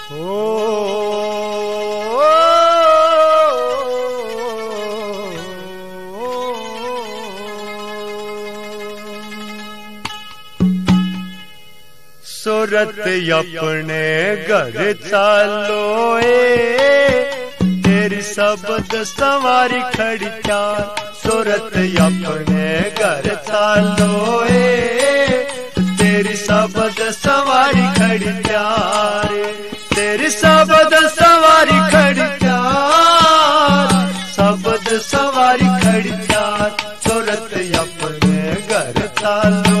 सूरत अपने घर चालो तेरी सबद सवारी खड़ी चार। सूरत अपने घर चालो तेरी सबद सवारी खड़ी चार। तेरी सबद सवारी खड़ी चार, सबद सवारी खड़ी चार। सूरत अपने घर चालो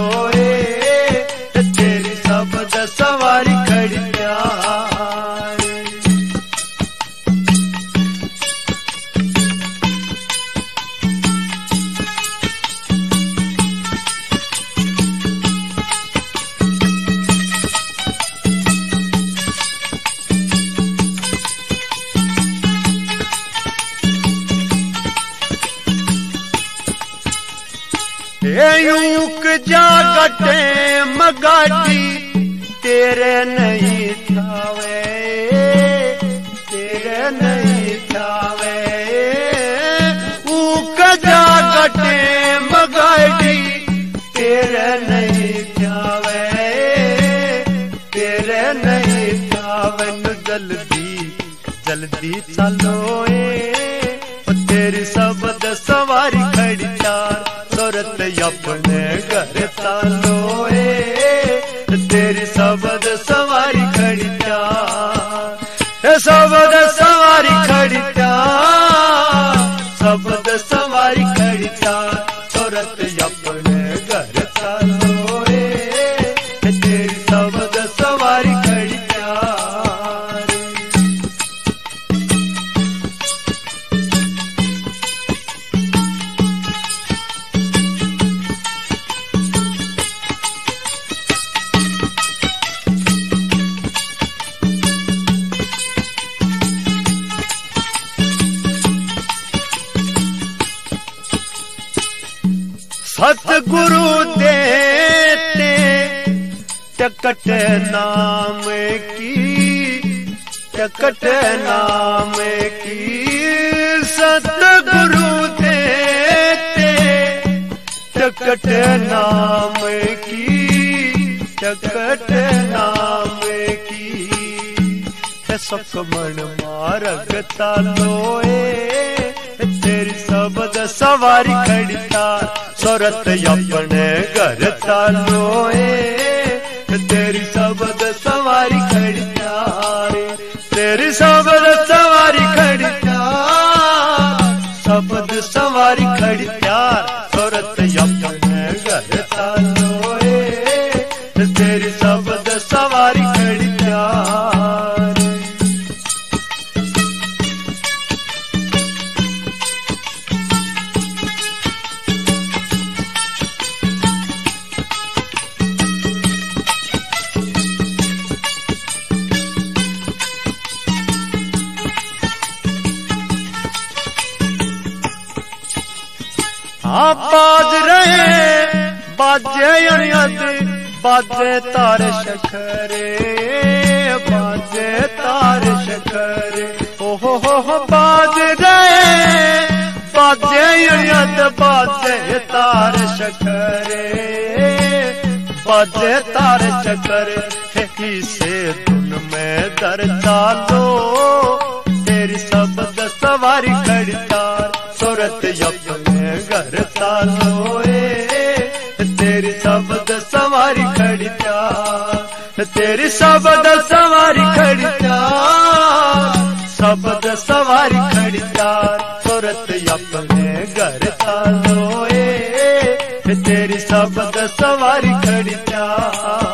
तेरी सबद सवारी खड़ी चार। यूक जागटे मगाटी तेरे नहीं थावे, तेरे नहीं थावे। ऊक जागटे मगाटी तेरे नहीं थावे, तेरे नहीं थावे। जल्दी जल्दी चलो तेरी सबद सवारी खड़ी चार। सूरत अपने घर चालो तेरी सबद सवारी खड़ी चार। सबद सवारी खड़ी चार, सबद सवारी खड़ी चार। सूरत अपने घर चालो तेरी सबद सवारी खड़ी चार। सतगुरु देते टकट नाम की, टकट नाम की। सतगुरु देते टकट नाम की, टकट नाम की। सुखमन मार्ग चालो तेरी सबद सवारी खड़ी चार। सूरत अपने घर चालो तेरी सबद सवारी खड़ी चार। तेरी सबद सवारी खड़ी चार, सबद सवारी खड़ी चार। सूरत अपने घर चालो तेरी सबद सवारी खड़ी चार। बाज रहे बाजे अणियत, बाजे तार शखरे, बाजे तार शखरे। ओहो हो बाज रहे बाजे अणियत, बाजे तार शखरे, बाजे तार शखरे। से धुन में दर चालो तेरी सबद सवारी खड़ी चार। सूरत अपने घर चालो तेरी सबद सवारी खड़ी चार। तेरी सबद सवारी खड़ी चार, सबद सवारी खड़ी चार। सूरत अपने घर चालो तेरी सबद सवारी खड़ी चार।